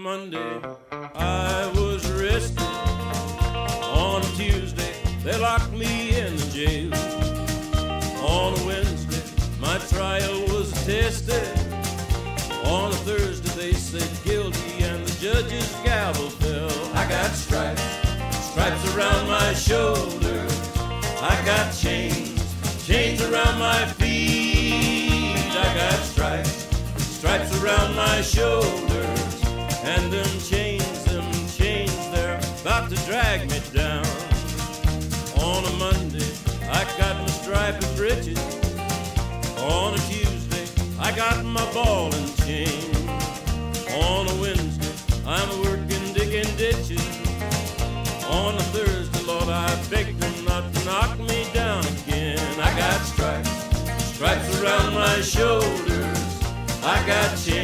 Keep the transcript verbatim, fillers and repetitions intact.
Monday, I was arrested. On a Tuesday, they locked me in the jail. On a Wednesday, my trial was tested. On a Thursday, they said guilty, and the judge's gavel fell. I got stripes, stripes around my shoulders. I got chains, chains around my feet. I got stripes, stripes around my shoulders. And them chains, them chains, they're about to drag me down. On a Monday, I got my striped breeches. On a Tuesday, I got my ball and chain. On a Wednesday, I'm working digging ditches. On a Thursday, Lord, I begged them not to knock me down again. I got stripes, stripes around my shoulders. I got chains,